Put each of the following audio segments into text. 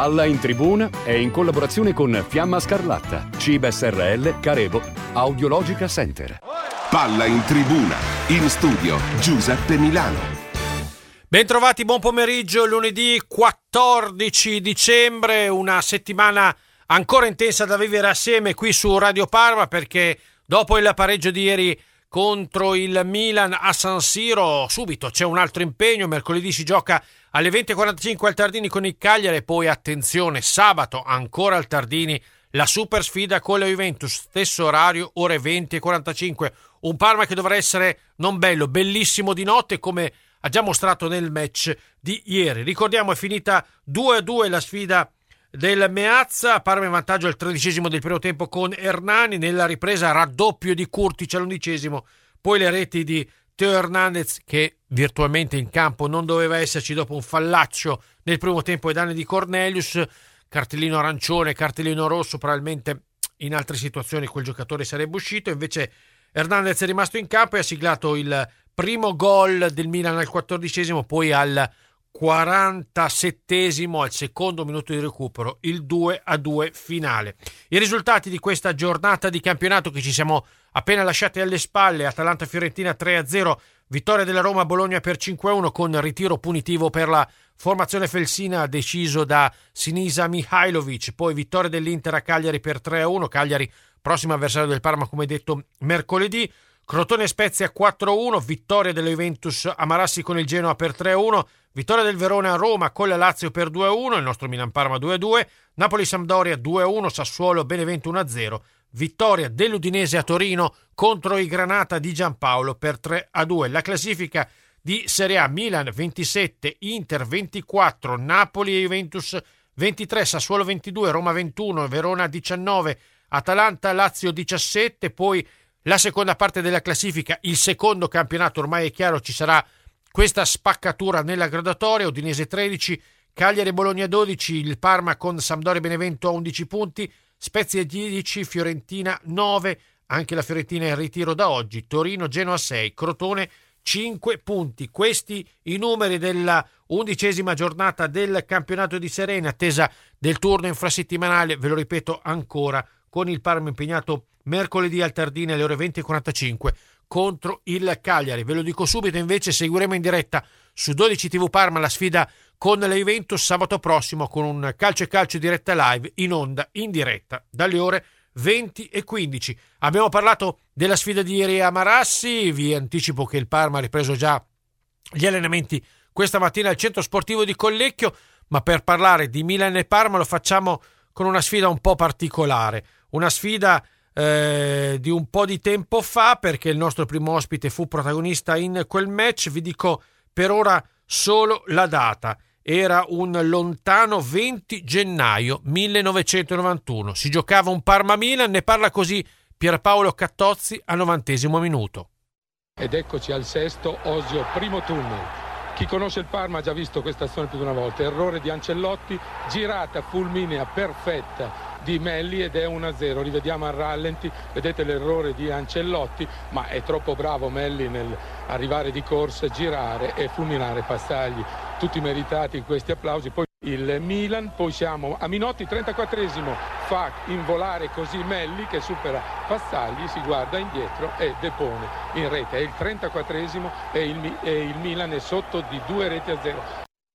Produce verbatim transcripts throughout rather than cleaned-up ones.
Palla in Tribuna è in collaborazione con Fiamma Scarlatta, Ciba S R L, Carevo, Audiologica Center. Palla in Tribuna, in studio Giuseppe Milano. Bentrovati, buon pomeriggio, lunedì quattordici dicembre, una settimana ancora intensa da vivere assieme qui su Radio Parma, perché dopo il pareggio di ieri contro il Milan a San Siro subito c'è un altro impegno. Mercoledì si gioca alle venti e quarantacinque al Tardini con il Cagliari e poi attenzione, sabato ancora al Tardini la super sfida con la Juventus, stesso orario, ore venti e quarantacinque. Un Parma che dovrà essere non bello, bellissimo di notte, come ha già mostrato nel match di ieri. Ricordiamo, è finita due a due la sfida del Meazza, Parma in vantaggio al tredicesimo del primo tempo con Hernani, nella ripresa raddoppio di Kurtic all'undicesimo, poi le reti di Teo Hernandez, che virtualmente in campo non doveva esserci dopo un fallaccio nel primo tempo ai danni di Cornelius, cartellino arancione, cartellino rosso, probabilmente in altre situazioni quel giocatore sarebbe uscito, invece Hernandez è rimasto in campo e ha siglato il primo gol del Milan al quattordicesimo, poi al quarantasettesimo, al secondo minuto di recupero, il due a due finale. I risultati di questa giornata di campionato che ci siamo appena lasciati alle spalle: Atalanta-Fiorentina tre a zero, vittoria della Roma a Bologna per cinque a uno con ritiro punitivo per la formazione felsina deciso da Sinisa Mihajlovic, poi vittoria dell'Inter a Cagliari per tre a uno, Cagliari prossimo avversario del Parma come detto mercoledì. Crotone Spezia quattro a uno, vittoria della Juventus a Marassi con il Genoa per tre a uno, vittoria del Verona a Roma con la Lazio per due a uno, il nostro Milan Parma due a due, Napoli Sampdoria due a uno, Sassuolo Benevento uno a zero, vittoria dell'Udinese a Torino contro i Granata di Giampaolo per tre a due. La classifica di Serie A: Milan ventisette, Inter ventiquattro, Napoli e Juventus ventitré, Sassuolo ventidue, Roma ventuno, Verona diciannove, Atalanta Lazio diciassette, poi la seconda parte della classifica, il secondo campionato, ormai è chiaro ci sarà questa spaccatura nella graduatoria. Udinese tredici, Cagliari e Bologna dodici, il Parma con Sampdoria e Benevento a undici punti, Spezia dieci, Fiorentina nove, anche la Fiorentina è in ritiro da oggi, Torino Genoa sei, Crotone cinque punti. Questi i numeri della undicesima giornata del campionato di Serie A, in attesa del turno infrasettimanale, ve lo ripeto ancora, con il Parma impegnato mercoledì al Tardini alle ore venti e quarantacinque contro il Cagliari. Ve lo dico subito, invece seguiremo in diretta su dodici tivù Parma la sfida con la Juventus sabato prossimo, con un calcio e calcio diretta live in onda in diretta dalle ore venti e quindici. Abbiamo parlato della sfida di ieri a Marassi, vi anticipo che il Parma ha ripreso già gli allenamenti questa mattina al centro sportivo di Collecchio, ma per parlare di Milan e Parma lo facciamo con una sfida un po' particolare, una sfida eh, di un po' di tempo fa, perché il nostro primo ospite fu protagonista in quel match. Vi dico per ora solo la data: era un lontano venti gennaio millenovecentonovantuno, si giocava un Parma-Milan, ne parla così Pierpaolo Cattozzi al novantesimo minuto. Ed eccoci al sesto, Osio, primo tunnel. Chi conosce il Parma ha già visto questa azione più di una volta. Errore di Ancelotti, girata fulminea perfetta di Melli ed è uno a zero. Rivediamo al rallenti, vedete l'errore di Ancelotti, ma è troppo bravo Melli nel arrivare di corsa, girare e fulminare Passagli. Tutti meritati in questi applausi. Poi il Milan, poi siamo a Minotti, trentaquattresimo, fa involare così Melli che supera Passagli, si guarda indietro e depone in rete. È il trentaquattresimo e il, e il Milan è sotto di due reti a zero.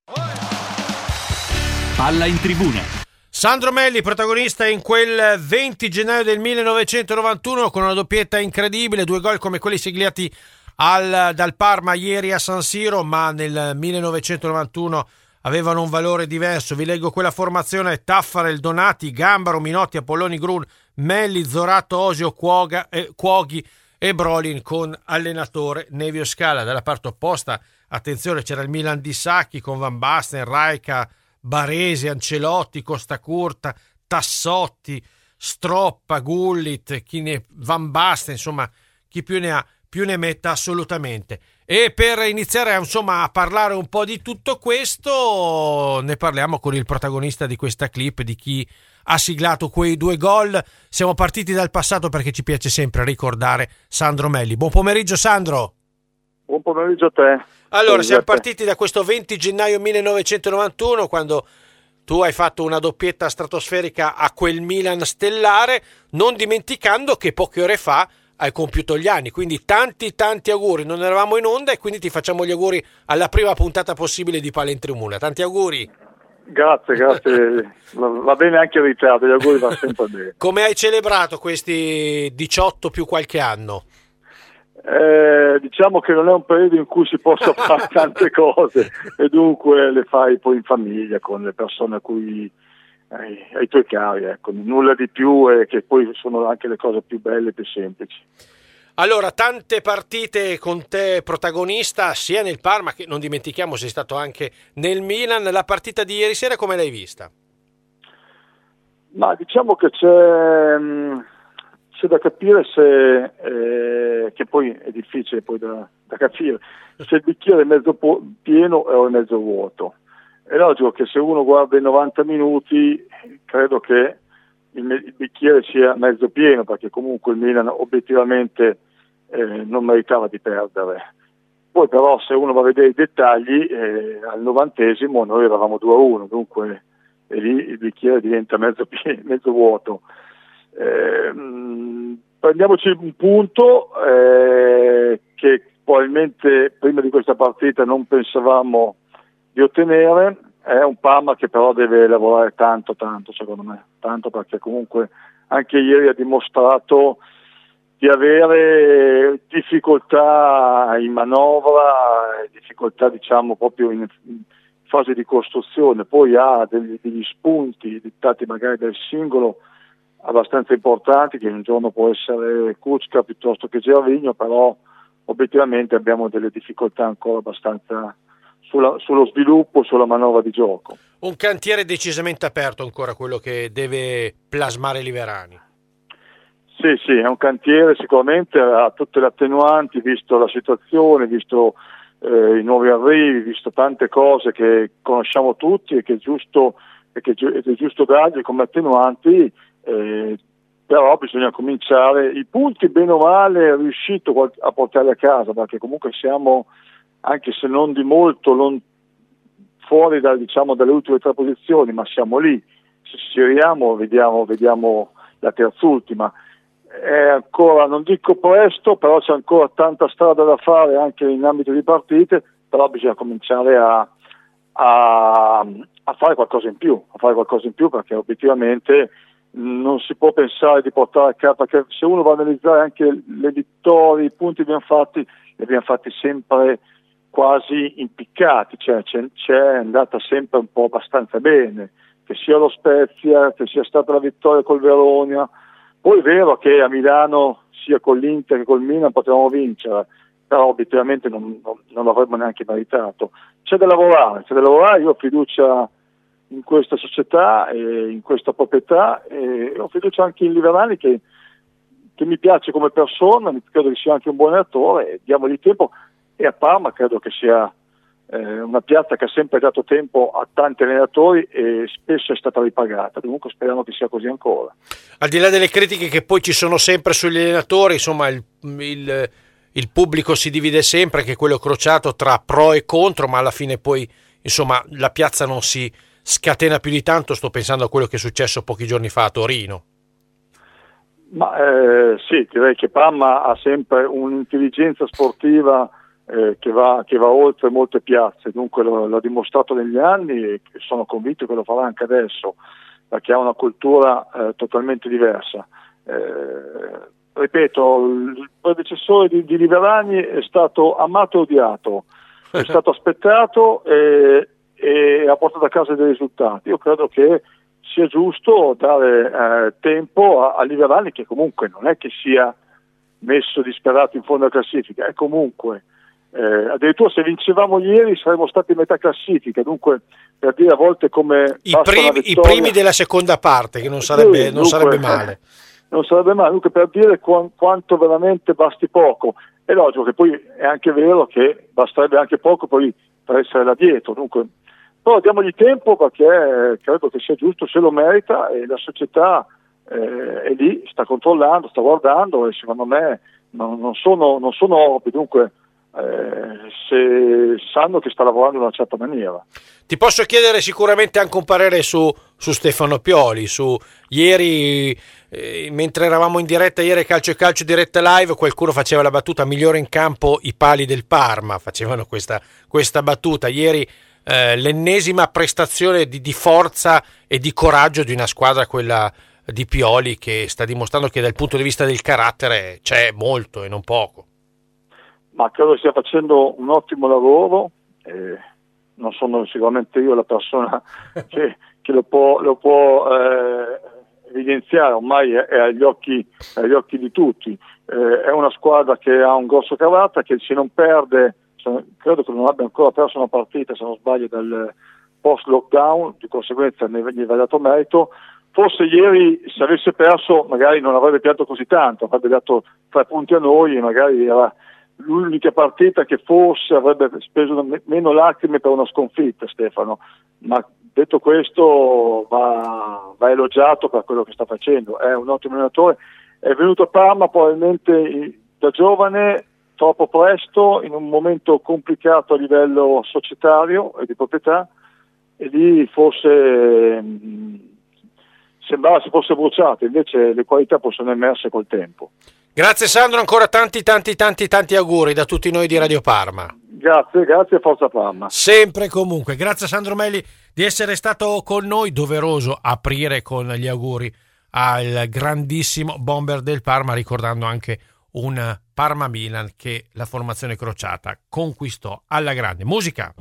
Palla in Tribuna. Sandro Melli, protagonista in quel venti gennaio del millenovecentonovantuno con una doppietta incredibile, due gol come quelli siglati al, dal Parma ieri a San Siro, ma nel millenovecentonovantuno avevano un valore diverso. Vi leggo quella formazione: Taffarel, Donati, Gambaro, Minotti, Apolloni, Grun, Melli, Zorato, Osio, Cuoga, eh, Cuoghi e Brolin con allenatore Nevio Scala. Dalla parte opposta, attenzione, c'era il Milan di Sacchi con Van Basten, Raica, Baresi, Ancelotti, Costa Curta, Tassotti, Stroppa, Gullit, chi ne, Van Basten, insomma chi più ne ha più ne metta assolutamente. E per iniziare insomma a parlare un po' di tutto questo, ne parliamo con il protagonista di questa clip, di chi ha siglato quei due gol. Siamo partiti dal passato perché ci piace sempre ricordare Sandro Melli. Buon pomeriggio Sandro. Buon pomeriggio a te. Allora, siamo partiti da questo venti gennaio millenovecentonovantuno, quando tu hai fatto una doppietta stratosferica a quel Milan stellare, non dimenticando che poche ore fa hai compiuto gli anni, quindi tanti tanti auguri. Non eravamo in onda e quindi ti facciamo gli auguri alla prima puntata possibile di Palla in Tribuna. Tanti auguri. Grazie, grazie. Va bene anche il ritardo, gli auguri va sempre bene. Come hai celebrato questi diciotto più qualche anno? Eh, diciamo che non è un periodo in cui si possa fare tante cose e dunque le fai poi in famiglia con le persone a cui ai, ai tuoi cari, ecco, nulla di più, e che poi sono anche le cose più belle e più semplici. Allora, tante partite con te protagonista sia nel Parma che, non dimentichiamo, sei stato anche nel Milan. La partita di ieri sera come l'hai vista? Ma diciamo che c'è mh, c'è da capire se eh, che poi è difficile poi da, da capire se il bicchiere è mezzo po- pieno o è mezzo vuoto. È logico che se uno guarda i novanta minuti credo che il, il bicchiere sia mezzo pieno, perché comunque il Milan obiettivamente eh, non meritava di perdere. Poi però se uno va a vedere i dettagli, eh, al novantesimo noi eravamo due a uno, dunque e lì il bicchiere diventa mezzo pieno, mezzo vuoto. Eh, mh, prendiamoci un punto eh, che probabilmente prima di questa partita non pensavamo di ottenere. È un Parma che però deve lavorare tanto tanto secondo me, tanto, perché comunque anche ieri ha dimostrato di avere difficoltà in manovra, difficoltà diciamo proprio in, in fase di costruzione. Poi ha degli, degli spunti dettati magari dal singolo abbastanza importanti, che un giorno può essere Kučka piuttosto che Gervinho, però obiettivamente abbiamo delle difficoltà ancora abbastanza sulla, sullo sviluppo, sulla manovra di gioco. Un cantiere decisamente aperto ancora, quello che deve plasmare Liverani. Sì, sì, è un cantiere, sicuramente ha tutte le attenuanti, visto la situazione, visto eh, i nuovi arrivi, visto tante cose che conosciamo tutti e che è giusto, e che ed è giusto dargli come attenuanti, eh, però bisogna cominciare. I punti bene o male è riuscito a portarli a casa, perché comunque siamo, anche se non di molto, non fuori da, diciamo, dalle ultime tre posizioni, ma siamo lì. Se ci giriamo vediamo, vediamo la terzultima. È ancora, non dico presto, però c'è ancora tanta strada da fare anche in ambito di partite, però bisogna cominciare a, a, a fare qualcosa in più, a fare qualcosa in più, perché obiettivamente non si può pensare di portare a casa, perché se uno va ad analizzare anche le vittorie, i punti che abbiamo fatti, li abbiamo fatti sempre quasi impiccati, cioè c'è, c'è andata sempre un po' abbastanza bene, che sia lo Spezia, che sia stata la vittoria col Verona. Poi è vero che a Milano, sia con l'Inter che col Milan, potevamo vincere, però obiettivamente non, non, non l'avremmo neanche meritato. C'è da lavorare, c'è da lavorare, io ho fiducia in questa società e in questa proprietà, e ho fiducia anche in Liverani, che, che mi piace come persona, credo che sia anche un buon attore, diamogli tempo, e a Parma credo che sia eh, una piazza che ha sempre dato tempo a tanti allenatori e spesso è stata ripagata, comunque speriamo che sia così ancora. Al di là delle critiche che poi ci sono sempre sugli allenatori, insomma il, il, il pubblico si divide sempre, che è quello crociato tra pro e contro, ma alla fine poi insomma la piazza non si scatena più di tanto. Sto pensando a quello che è successo pochi giorni fa a Torino. Ma eh, sì, direi che Parma ha sempre un'intelligenza sportiva eh, che, va, che va oltre molte piazze, dunque lo, l'ha dimostrato negli anni e sono convinto che lo farà anche adesso, perché ha una cultura eh, totalmente diversa. Eh, ripeto, il predecessore di, di Liverani è stato amato e odiato, è stato aspettato e, e ha portato a casa dei risultati. Io credo che sia giusto dare eh, tempo a, a Liverani, che comunque non è che sia messo disperato in fondo alla classifica, è comunque eh, addirittura se vincevamo ieri saremmo stati in metà classifica, dunque per dire a volte come i primi, i primi della seconda parte, che non sarebbe, sì, non dunque, sarebbe male non sarebbe male, dunque per dire qu- quanto veramente basti poco. È logico che poi è anche vero che basterebbe anche poco poi per essere là dietro, dunque però diamogli tempo, perché credo che sia giusto, se lo merita, e la società eh, è lì, sta controllando, sta guardando, e secondo me non, non sono non sono orbi, dunque eh, se sanno che sta lavorando in una certa maniera. Ti posso chiedere sicuramente anche un parere su, su Stefano Pioli, su ieri, eh, mentre eravamo in diretta ieri Calcio e Calcio diretta live, qualcuno faceva la battuta migliore in campo i pali del Parma, facevano questa, questa battuta. Ieri eh, l'ennesima prestazione di, di forza e di coraggio di una squadra, quella di Pioli, che sta dimostrando che dal punto di vista del carattere c'è molto e non poco. Ma credo stia facendo un ottimo lavoro, eh, non sono sicuramente io la persona che, che lo può, lo può eh, evidenziare, ormai è, è, agli occhi, è agli occhi di tutti. Eh, è una squadra che ha un grosso carattere, che se non perde, se, credo che non abbia ancora perso una partita, se non sbaglio, dal post lockdown, di conseguenza ne gli va dato merito. Forse ieri, se avesse perso, magari non avrebbe pianto così tanto, avrebbe dato tre punti a noi e magari era l'unica partita che forse avrebbe speso meno lacrime per una sconfitta, Stefano. Ma detto questo, va, va elogiato per quello che sta facendo. È un ottimo allenatore. È venuto a Parma probabilmente da giovane, troppo presto, in un momento complicato a livello societario e di proprietà, e lì forse mh, sembrava si fosse bruciato, invece le qualità possono emerse col tempo. Grazie Sandro, ancora tanti tanti tanti tanti auguri da tutti noi di Radio Parma. Grazie, grazie, Forza Parma. Sempre e comunque, grazie a Sandro Melli di essere stato con noi. Doveroso aprire con gli auguri al grandissimo bomber del Parma, ricordando anche un Parma-Milan che la formazione crociata conquistò alla grande. Musica.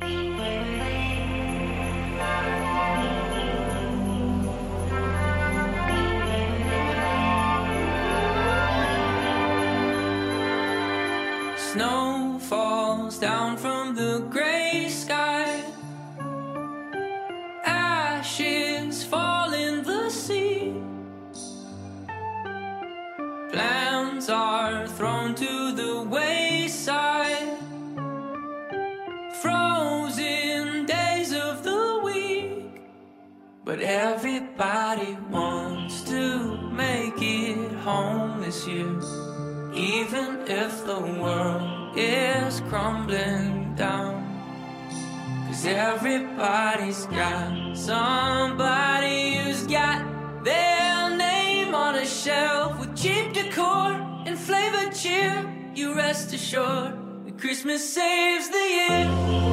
Snow falls down from the gray sky. Ashes fall in the sea. Plans are thrown to the wayside. Frozen days of the week. But everybody wants to make it home this year. Even if the world is crumbling down, 'cause everybody's got somebody who's got their name on a shelf with cheap decor and flavored cheer. You rest assured that Christmas saves the year.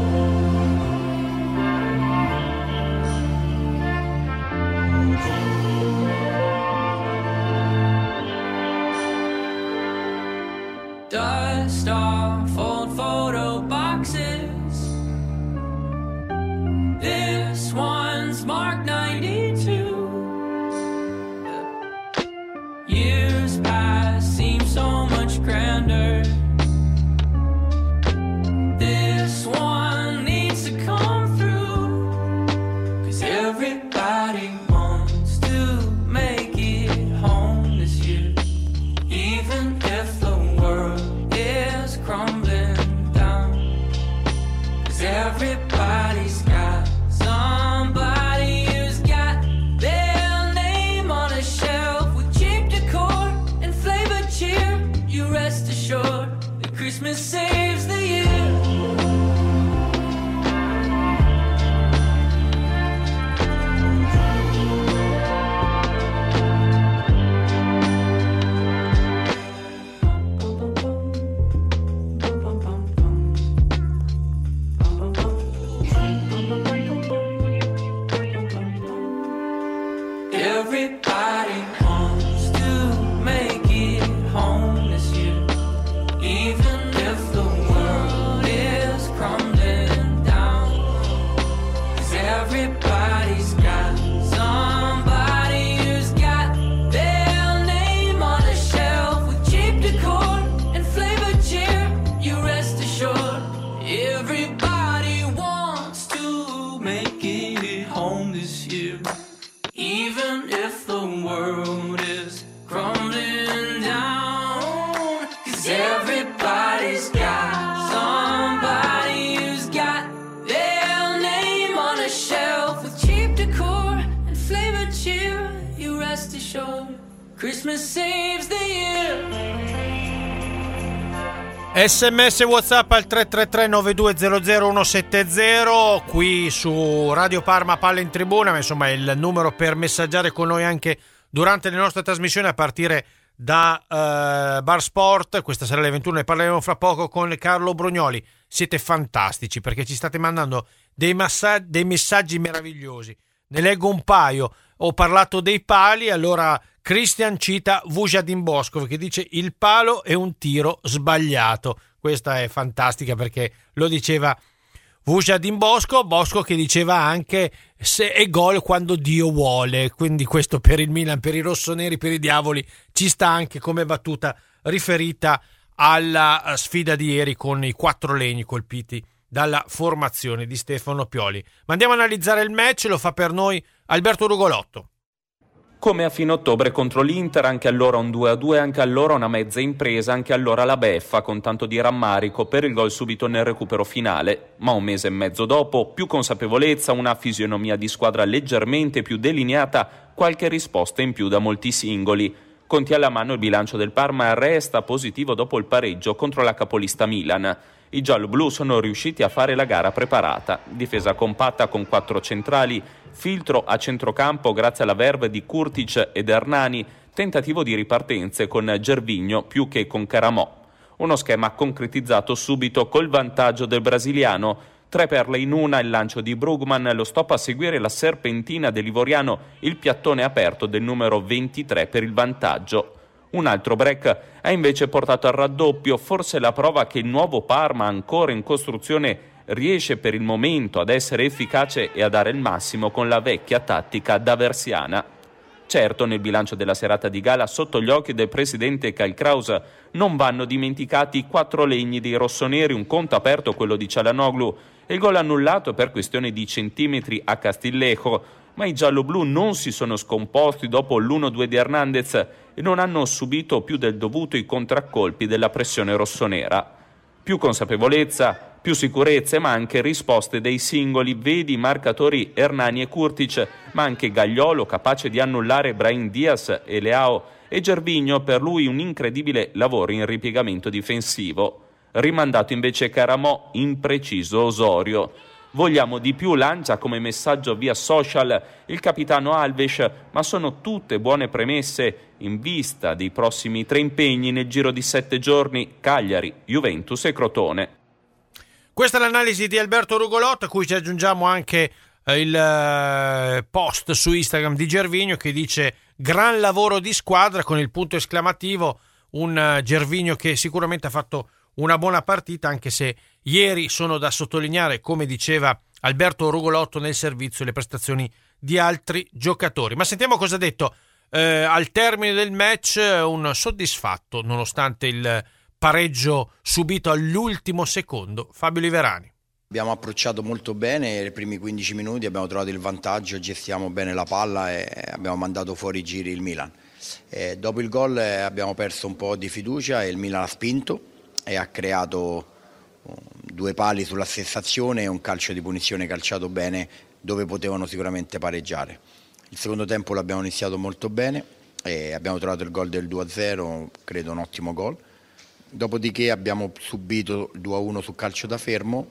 Dust off old photo boxes. This one's marked ninety-two. Years past seem so much grander. This one needs to come through, 'cause everybody wants to make it home this year. Even if the world is crumbling down, 'cause everybody's got somebody who's got their name on a shelf with cheap decor and flavored cheer. You rest assured that Christmas saves the year. Everybody wants to make it home this year, even if the world is crumbling down, 'cause everybody's got somebody who's got their name on a shelf with cheap decor and flavored cheer. You rest assured, everybody wants to make it home this year, even if the world is crumbling down, 'cause everybody's got somebody who's got their name on a shelf with cheap decor and flavored cheer. You rest assured, Christmas saves the year. Sms WhatsApp al tre tre tre nove due zero zero uno sette zero, qui su Radio Parma Palla in Tribuna, ma insomma è il numero per messaggiare con noi anche durante le nostre trasmissioni a partire da uh, Bar Sport. Questa sarà alle ventuno, ne parleremo fra poco con Carlo Brugnoli. Siete fantastici perché ci state mandando dei, massa- dei messaggi meravigliosi. Ne leggo un paio. Ho parlato dei pali, allora Christian cita Vujadin Boskov che dice il palo è un tiro sbagliato. Questa è fantastica perché lo diceva Vujadin Boskov, Boskov che diceva anche se è gol quando Dio vuole, quindi questo per il Milan, per i rossoneri, per i diavoli ci sta anche come battuta riferita alla sfida di ieri con i quattro legni colpiti dalla formazione di Stefano Pioli. Ma andiamo a analizzare il match, lo fa per noi Alberto Rugolotto. Come a fine ottobre contro l'Inter, anche allora un due a due, anche allora una mezza impresa, anche allora la beffa con tanto di rammarico per il gol subito nel recupero finale. Ma un mese e mezzo dopo, più consapevolezza, una fisionomia di squadra leggermente più delineata, qualche risposta in più da molti singoli. Conti alla mano il bilancio del Parma resta positivo dopo il pareggio contro la capolista Milan. I gialloblu sono riusciti a fare la gara preparata, difesa compatta con quattro centrali, filtro a centrocampo grazie alla verve di Kurtic ed Hernani, tentativo di ripartenze con Gervinho più che con Caramò. Uno schema concretizzato subito col vantaggio del brasiliano, tre perle in una, il lancio di Brugman, lo stop a seguire la serpentina dell'ivoriano, il piattone aperto del numero ventitré per il vantaggio. Un altro break ha invece portato al raddoppio, forse la prova che il nuovo Parma, ancora in costruzione, riesce per il momento ad essere efficace e a dare il massimo con la vecchia tattica daversiana. Certo, nel bilancio della serata di gala, sotto gli occhi del presidente Kyle Kraus, non vanno dimenticati i quattro legni dei rossoneri, un conto aperto quello di Çalhanoğlu e il gol annullato per questione di centimetri a Castillejo, ma i gialloblu non si sono scomposti dopo l'uno due di Hernandez e non hanno subito più del dovuto i contraccolpi della pressione rossonera. Più consapevolezza, più sicurezze, ma anche risposte dei singoli, vedi i marcatori Hernani e Kurtic, ma anche Gagliolo capace di annullare Brahim Diaz e Leao e Gervinho, per lui un incredibile lavoro in ripiegamento difensivo. Rimandato invece Caramò, impreciso Osorio. Vogliamo di più, lancia come messaggio via social il capitano Alves, ma sono tutte buone premesse in vista dei prossimi tre impegni nel giro di sette giorni: Cagliari, Juventus e Crotone. Questa è l'analisi di Alberto Rugolotto, a cui ci aggiungiamo anche eh, il eh, post su Instagram di Gervinho che dice gran lavoro di squadra con il punto esclamativo, un uh, Gervinho che sicuramente ha fatto una buona partita, anche se ieri sono da sottolineare, come diceva Alberto Rugolotto, nel servizio le prestazioni di altri giocatori. Ma sentiamo cosa ha detto eh, al termine del match un soddisfatto nonostante il pareggio subito all'ultimo secondo Fabio Liverani. Abbiamo approcciato molto bene i primi quindici minuti, abbiamo trovato il vantaggio, gestiamo bene la palla e abbiamo mandato fuori i giri il Milan. E dopo il gol abbiamo perso un po' di fiducia e il Milan ha spinto e ha creato due pali sulla stessa azione e un calcio di punizione calciato bene dove potevano sicuramente pareggiare. Il secondo tempo l'abbiamo iniziato molto bene e abbiamo trovato il gol del due a zero, credo un ottimo gol. Dopodiché abbiamo subito il due a uno su calcio da fermo,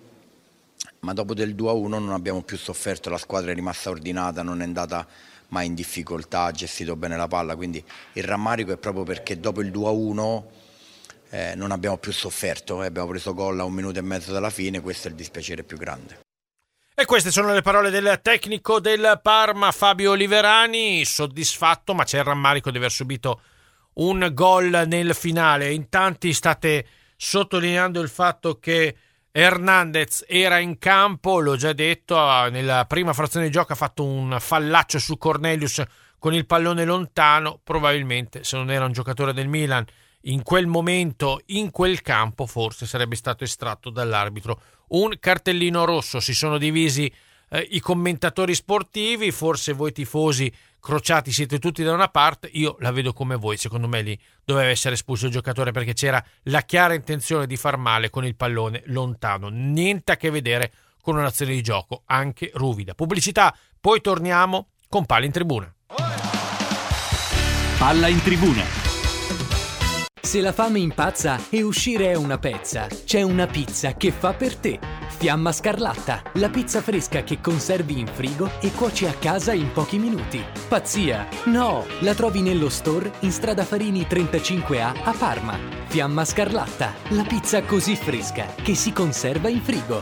ma dopo del due a uno non abbiamo più sofferto, la squadra è rimasta ordinata, non è andata mai in difficoltà, ha gestito bene la palla, quindi il rammarico è proprio perché dopo il due a uno eh, non abbiamo più sofferto, eh, abbiamo preso gol a un minuto e mezzo dalla fine, questo è il dispiacere più grande. E queste sono le parole del tecnico del Parma Fabio Liverani, soddisfatto, ma c'è il rammarico di aver subito un gol nel finale. In tanti state sottolineando il fatto che Hernandez era in campo, l'ho già detto, nella prima frazione di gioco ha fatto un fallaccio su Cornelius con il pallone lontano, probabilmente se non era un giocatore del Milan in quel momento, in quel campo, forse sarebbe stato estratto dall'arbitro un cartellino rosso. Si sono divisi eh, i commentatori sportivi, forse voi tifosi crociati siete tutti da una parte, io la vedo come voi, secondo me lì doveva essere espulso il giocatore perché c'era la chiara intenzione di far male con il pallone lontano, niente a che vedere con un'azione di gioco anche ruvida. Pubblicità, poi torniamo con Palla in Tribuna. Palla in Tribuna. Se la fame impazza e uscire è una pezza, c'è una pizza che fa per te. Fiamma Scarlatta, la pizza fresca che conservi in frigo e cuoci a casa in pochi minuti. Pazzia? No! La trovi nello store in strada Farini trentacinque A a Parma. Fiamma Scarlatta, la pizza così fresca che si conserva in frigo.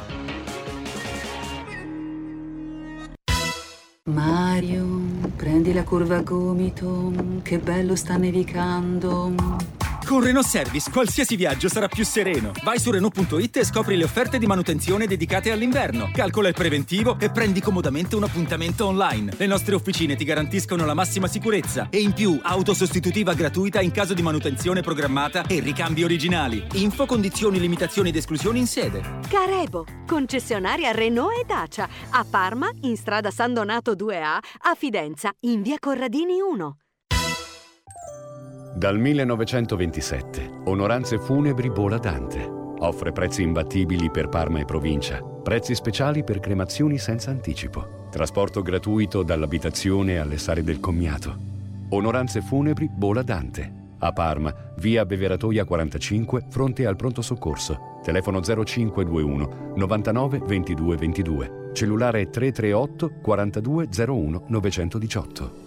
Mario, prendi la curva a gomito, che bello sta nevicando. Con Renault Service qualsiasi viaggio sarà più sereno. Vai su Renault punto it e scopri le offerte di manutenzione dedicate all'inverno. Calcola il preventivo e prendi comodamente un appuntamento online. Le nostre officine ti garantiscono la massima sicurezza e in più auto sostitutiva gratuita in caso di manutenzione programmata e ricambi originali. Info, condizioni, limitazioni ed esclusioni in sede. Carebo, concessionaria Renault e Dacia. A Parma, in strada San Donato due A, a Fidenza, in via Corradini uno. Dal millenovecentoventisette, Onoranze Funebri Bola Dante. Offre prezzi imbattibili per Parma e provincia, prezzi speciali per cremazioni senza anticipo, trasporto gratuito dall'abitazione alle sale del commiato. Onoranze Funebri Bola Dante. A Parma, via Beveratoia quarantacinque, fronte al pronto soccorso. Telefono zero cinque due uno novantanove ventidue ventidue. Cellulare tre tre otto quarantadue zero uno novecentodiciotto.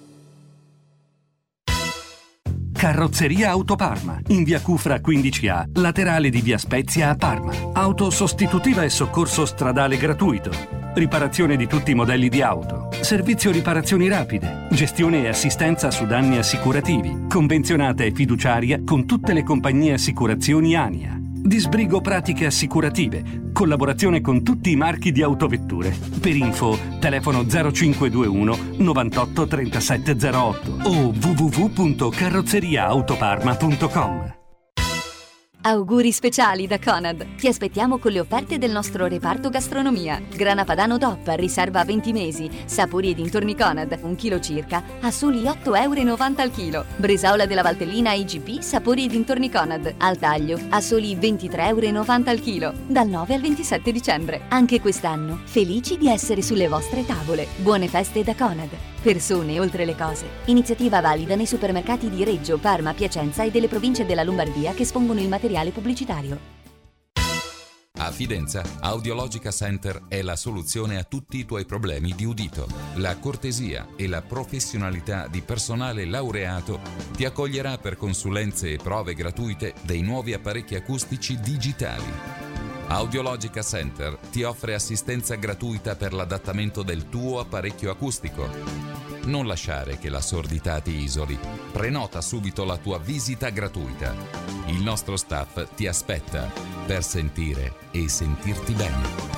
Carrozzeria Auto Parma, in via Cufra quindici A, laterale di via Spezia a Parma. Auto sostitutiva e soccorso stradale gratuito. Riparazione di tutti i modelli di auto. Servizio riparazioni rapide. Gestione e assistenza su danni assicurativi. Convenzionata e fiduciaria con tutte le compagnie assicurazioni ANIA. Disbrigo pratiche assicurative. Collaborazione con tutti i marchi di autovetture. Per info, telefono zero cinque due uno novantotto trentasette zero otto o w w w punto carrozzeria autoparma punto com. Auguri speciali da Conad. Ti aspettiamo con le offerte del nostro reparto gastronomia. Grana padano D O P, riserva a venti mesi. Sapori e dintorni Conad, un chilo circa, a soli otto euro e novanta al chilo. Bresaola della Valtellina I G P, sapori e dintorni Conad, al taglio, a soli ventitré euro e novanta al chilo. Dal nove al ventisette dicembre. Anche quest'anno, felici di essere sulle vostre tavole. Buone feste da Conad. Persone oltre le cose. Iniziativa valida nei supermercati di Reggio, Parma, Piacenza e delle province della Lombardia che espongono il materiale pubblicitario. A Fidenza, Audiologica Center è la soluzione a tutti i tuoi problemi di udito. La cortesia e la professionalità di personale laureato ti accoglierà per consulenze e prove gratuite dei nuovi apparecchi acustici digitali. Audiologica Center ti offre assistenza gratuita per l'adattamento del tuo apparecchio acustico. Non lasciare che la sordità ti isoli. Prenota subito la tua visita gratuita. Il nostro staff ti aspetta per sentire e sentirti bene.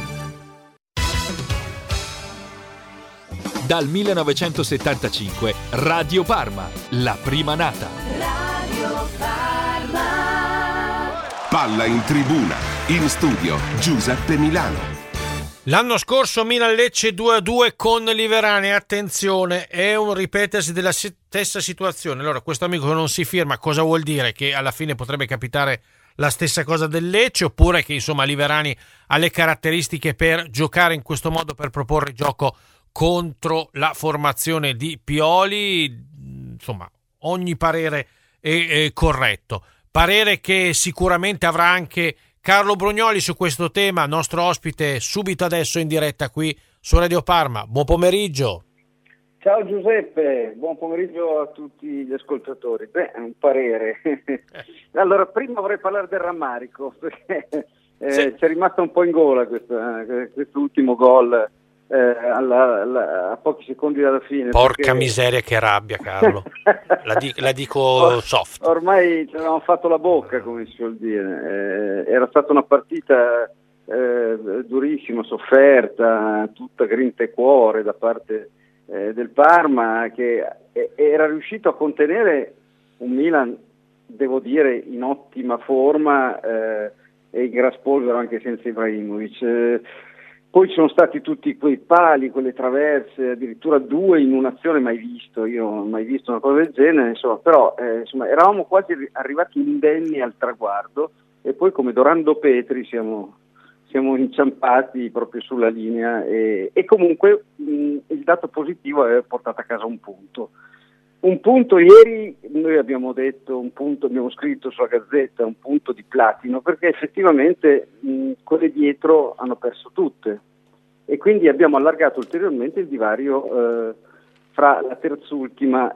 Dal millenovecentosettantacinque Radio Parma, la prima nata. Radio Parma. Palla in tribuna, in studio Giuseppe Milano. L'anno scorso Milan-Lecce due a due con Liverani. Attenzione, è un ripetersi della stessa situazione. Allora, questo amico che non si firma, cosa vuol dire? Che alla fine potrebbe capitare la stessa cosa del Lecce, oppure che insomma Liverani ha le caratteristiche per giocare in questo modo, per proporre gioco contro la formazione di Pioli? Insomma, ogni parere è, è corretto. Parere che sicuramente avrà anche Carlo Brugnoli su questo tema, nostro ospite subito adesso in diretta qui su Radio Parma. Buon pomeriggio. Ciao Giuseppe, buon pomeriggio a tutti gli ascoltatori. Beh, un parere. Allora, prima vorrei parlare del rammarico, perché eh, sì. C'è rimasto un po' in gola questa, questo ultimo gol eh, alla, alla, a pochi secondi dalla fine. Porca perché... miseria, che rabbia, Carlo. la, di, la dico Or, soft. Ormai ci avevamo fatto la bocca, come si suol dire. Eh, era stata una partita eh, durissima, sofferta, tutta grinta e cuore da parte eh, del Parma, che eh, era riuscito a contenere un Milan, devo dire, in ottima forma eh, e in gran spolvero anche senza Ibrahimovic. Eh, Poi ci sono stati tutti quei pali, quelle traverse, addirittura due in un'azione mai visto, io non ho mai visto una cosa del genere, insomma, però eh, insomma, eravamo quasi arrivati indenni al traguardo e poi come Dorando Petri siamo, siamo inciampati proprio sulla linea e, e comunque mh, il dato positivo è aver portato a casa un punto. un punto ieri, noi abbiamo detto un punto, abbiamo scritto sulla Gazzetta, un punto di platino, perché effettivamente mh, quelle dietro hanno perso tutte e quindi abbiamo allargato ulteriormente il divario eh, fra la terzultima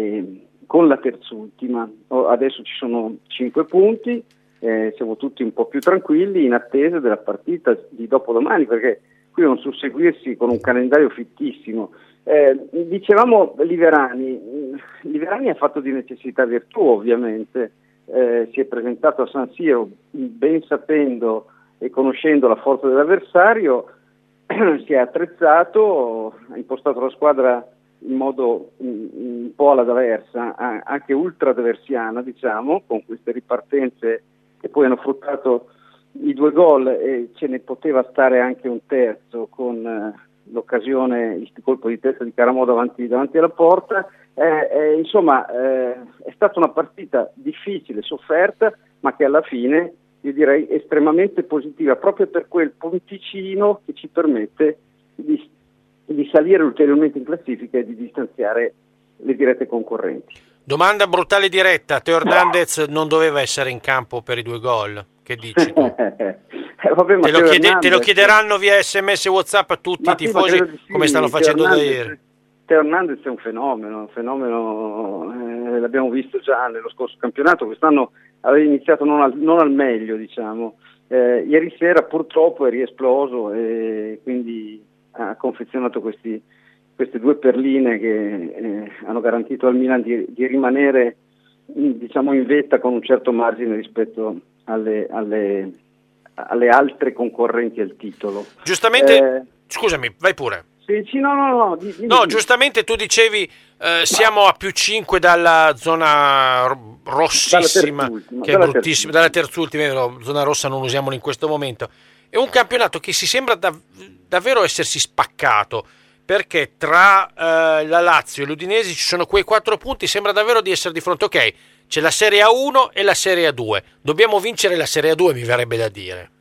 e con la terzultima. Oh, adesso ci sono cinque punti, eh, siamo tutti un po' più tranquilli in attesa della partita di dopodomani, perché qui è un susseguirsi con un calendario fittissimo. Eh, dicevamo Liverani, Liverani ha fatto di necessità virtù ovviamente, eh, si è presentato a San Siro ben sapendo e conoscendo la forza dell'avversario, si è attrezzato, ha impostato la squadra in modo un, un po' alla d'Aversa, anche ultra d'Aversiana diciamo, con queste ripartenze che poi hanno fruttato i due gol e ce ne poteva stare anche un terzo con eh, l'occasione, il colpo di testa di Caramò davanti, davanti alla porta. Eh, eh, insomma eh, è stata una partita difficile, sofferta, ma che alla fine io direi estremamente positiva, proprio per quel ponticino che ci permette di, di salire ulteriormente in classifica e di distanziare le dirette concorrenti. Domanda brutale diretta, Teo Hernandez non doveva essere in campo per i due gol, che dici tu? eh, vabbè, ma te, lo chiede, Hernandez, te lo chiederanno via sms e WhatsApp a tutti ma i tifosi, sì, sì, come stanno Teo facendo Hernandez, da ieri. Teo Hernandez è un fenomeno, un fenomeno eh, l'abbiamo visto già nello scorso campionato, quest'anno aveva iniziato non al, non al meglio, diciamo. Eh, ieri sera purtroppo è riesploso e quindi ha confezionato questi, queste due perline che eh, hanno garantito al Milan di, di rimanere diciamo in vetta con un certo margine rispetto alle, alle, alle altre concorrenti al titolo. Giustamente, eh, scusami, vai pure. Sì, sì, no, no, no. Di, di, no, di. giustamente tu dicevi eh, siamo a più cinque dalla zona rossissima, dalla terzultima, che è dalla bruttissima, dalla terzultima, vero? Zona rossa non usiamola in questo momento. È un campionato che si sembra dav- davvero essersi spaccato, perché tra eh, la Lazio e l'Udinese ci sono quei quattro punti, sembra davvero di essere di fronte, ok, c'è la Serie A uno e la Serie A due, dobbiamo vincere la Serie A due, mi verrebbe da dire.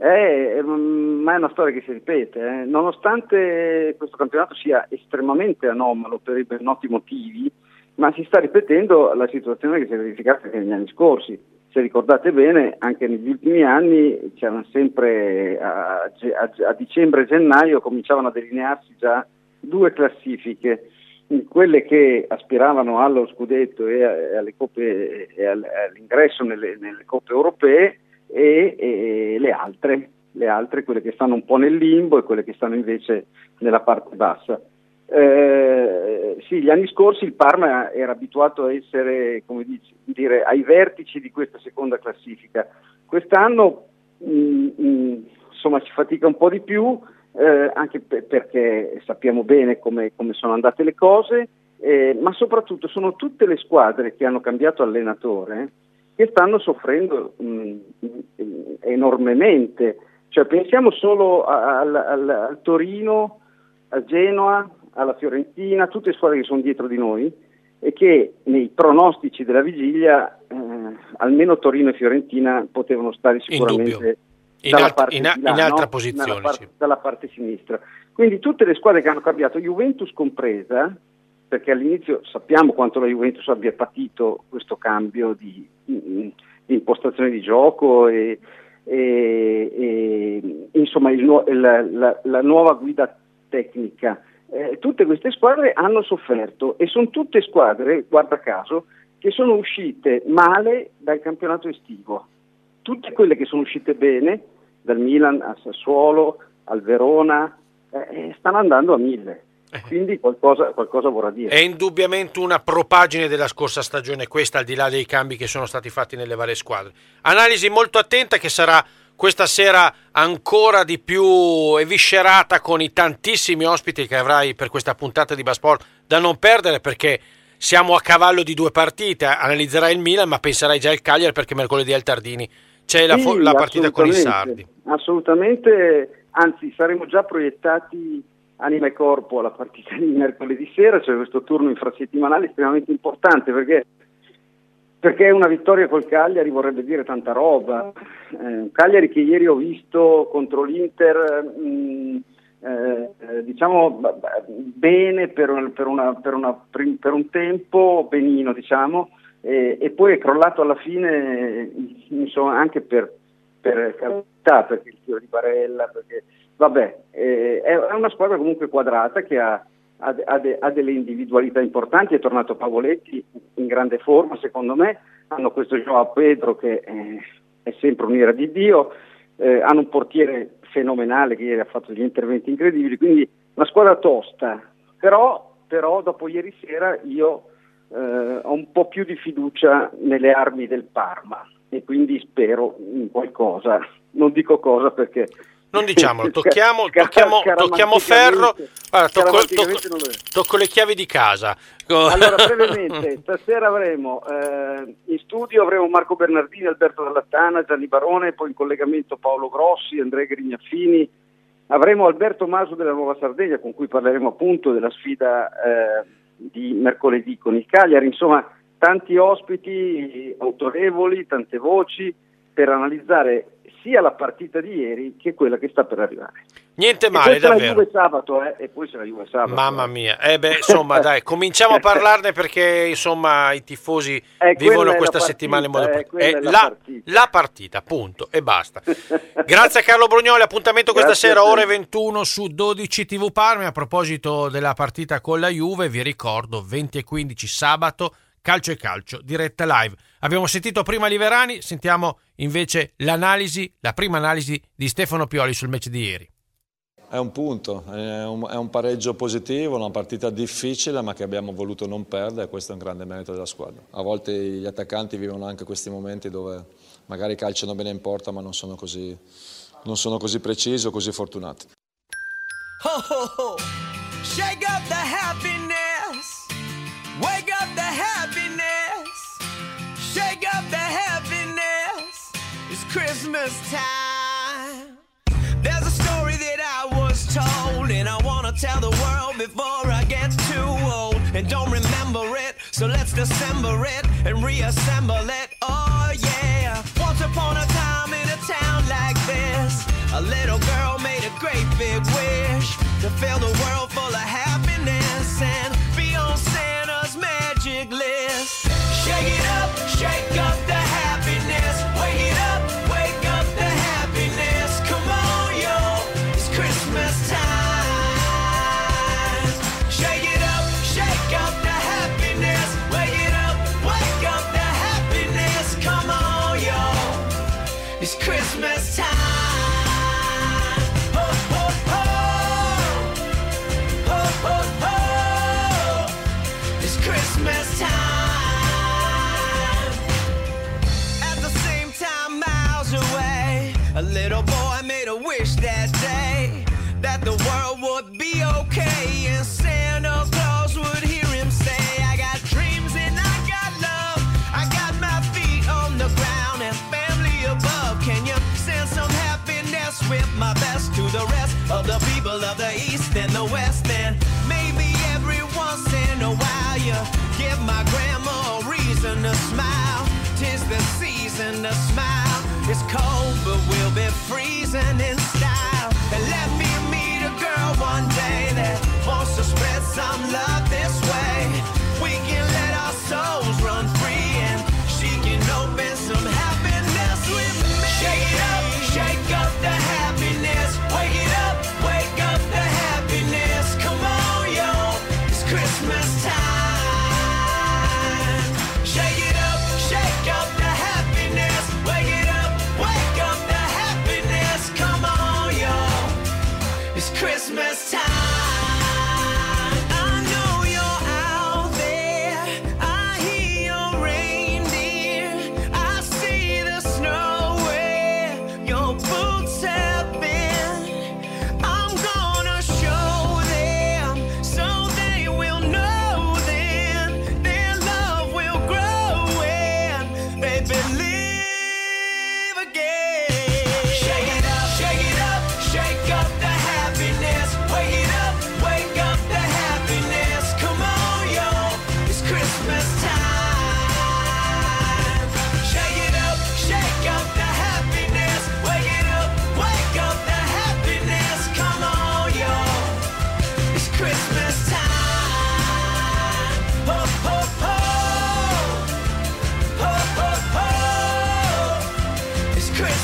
Eh, ma è una storia che si ripete, eh. Nonostante questo campionato sia estremamente anomalo per i ben noti motivi, ma si sta ripetendo la situazione che si è verificata anche negli anni scorsi. Se ricordate bene, anche negli ultimi anni c'erano sempre a, a, a dicembre e gennaio cominciavano a delinearsi già due classifiche, quelle che aspiravano allo scudetto e alle coppe e all'ingresso nelle, nelle coppe europee e, e le altre, le altre, quelle che stanno un po' nel limbo e quelle che stanno invece nella parte bassa. Eh, sì, gli anni scorsi il Parma era abituato a essere, come dice, dire, ai vertici di questa seconda classifica. Quest'anno mh, mh, insomma si fatica un po' di più, eh, anche per, perché sappiamo bene come, come sono andate le cose, eh, ma soprattutto sono tutte le squadre che hanno cambiato allenatore che stanno soffrendo mh, enormemente. Cioè, pensiamo solo al, al, al Torino, a Genoa, alla Fiorentina, tutte le squadre che sono dietro di noi e che nei pronostici della vigilia eh, almeno Torino e Fiorentina potevano stare sicuramente in, dalla alt- parte in, a- di là, in altra no? posizione, dalla, parte, sì. dalla parte sinistra. Quindi tutte le squadre che hanno cambiato, Juventus compresa, perché all'inizio sappiamo quanto la Juventus abbia patito questo cambio di, di impostazione di gioco e, e, e insomma il, la, la, la nuova guida tecnica. Eh, tutte queste squadre hanno sofferto e sono tutte squadre, guarda caso, che sono uscite male dal campionato estivo. Tutte quelle che sono uscite bene, dal Milan al Sassuolo, al Verona, eh, stanno andando a mille. Quindi qualcosa, qualcosa vorrà dire. È indubbiamente una propagine della scorsa stagione questa, al di là dei cambi che sono stati fatti nelle varie squadre. Analisi molto attenta che sarà questa sera ancora di più eviscerata con i tantissimi ospiti che avrai per questa puntata di Basport da non perdere, perché siamo a cavallo di due partite. Analizzerai il Milan, ma penserai già al Cagliari, perché mercoledì al Tardini c'è la, sì, la partita con i sardi. Assolutamente, anzi saremo già proiettati anima e corpo alla partita di mercoledì sera, cioè questo turno infrasettimanale estremamente importante, perché perché una vittoria col Cagliari vorrebbe dire tanta roba. Eh, Cagliari che ieri ho visto contro l'Inter mh, eh, diciamo bene per, un, per, una, per, una, per un tempo, benino diciamo, e, e poi è crollato alla fine, insomma, anche per, per carità, perché il tiro di Barella, perché vabbè, eh, è una squadra comunque quadrata che ha, ha, ha, de, ha delle individualità importanti. È tornato Pavoletti in grande forma secondo me, hanno questo Joao Pedro che eh, è sempre un'ira di Dio, eh, hanno un portiere fenomenale che ieri ha fatto degli interventi incredibili, quindi una squadra tosta, però, però dopo ieri sera io eh, ho un po' più di fiducia nelle armi del Parma e quindi spero in qualcosa, non dico cosa perché non diciamolo, tocchiamo, tocchiamo, tocchiamo ferro, guarda, tocco, tocco, tocco le chiavi di casa. Allora brevemente, stasera avremo eh, in studio avremo Marco Bernardini, Alberto Dallattana, Gianni Barone, poi in collegamento Paolo Grossi, Andrea Grignaffini, avremo Alberto Maso della Nuova Sardegna con cui parleremo appunto della sfida eh, di mercoledì con il Cagliari, insomma tanti ospiti autorevoli, tante voci per analizzare sia la partita di ieri che quella che sta per arrivare. Niente male, e poi davvero. La Juve sabato, eh, e poi c'è la Juve sabato. Mamma mia, eh beh, insomma, dai, cominciamo a parlarne perché insomma i tifosi eh, vivono questa partita, settimana in modo eh, è è la, la, partita. la partita, punto e basta. Grazie a Carlo Brugnoli, appuntamento questa Grazie sera ore ventuno su dodici tivù Parma. A proposito della partita con la Juve, vi ricordo venti e quindici sabato Calcio e Calcio, diretta live. Abbiamo sentito prima Liverani, sentiamo invece l'analisi, la prima analisi di Stefano Pioli sul match di ieri. È un punto, è un, è un pareggio positivo, una partita difficile ma che abbiamo voluto non perdere, e questo è un grande merito della squadra. A volte gli attaccanti vivono anche questi momenti dove magari calciano bene in porta ma non sono così, non sono così precisi o così fortunati. Ho, ho, ho. Shake up the happiness, wake up the happiness, shake up the happiness, it's Christmas time. There's a story that I was told and I wanna tell the world before I get too old and don't remember it, so let's dissemble it and reassemble it. Oh yeah, once upon a time in a town like this, a little girl made a great big wish to fill the world full of happiness and be on Santa's magic list. Shake it up, shake up the happiness, wake it up, wake up the happiness. Come on, yo, it's Christmas time. Shake it up, shake up the happiness, wake it up, wake up the happiness. Come on, yo, it's Christmas time. Ho, ho, ho. Ho, ho, ho. It's Christmas time. A little boy made a wish that day that the world would be okay and Santa Claus would hear him say, I got dreams and I got love, I got my feet on the ground and family above. Can you send some happiness with my best to the rest of the people of the East and the West? And maybe every once in a while you give my grandma a reason to smile. 'Tis the season to smile. It's cold, but we'll be freezing in style. And let me meet a girl one day that wants to spread some love this way. We can let our souls run free and she can open some happiness with me. Shake it up, shake up the happiness. Wake it up, wake up the happiness. Come on, yo, it's Christmas time. Shake it up, shake up the happiness. Wake it up, wake up the happiness. Come on, yo, it's Christmas time. I know